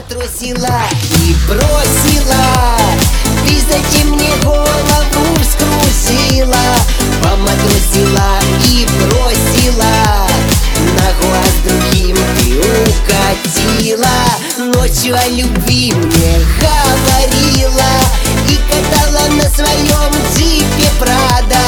поматросила и бросила. Ты зачем мне голову вскрусила? Поматросила и бросила. На глаз другим ты укатила. Ночью о любви мне говорила и катала на своем джипе Прада.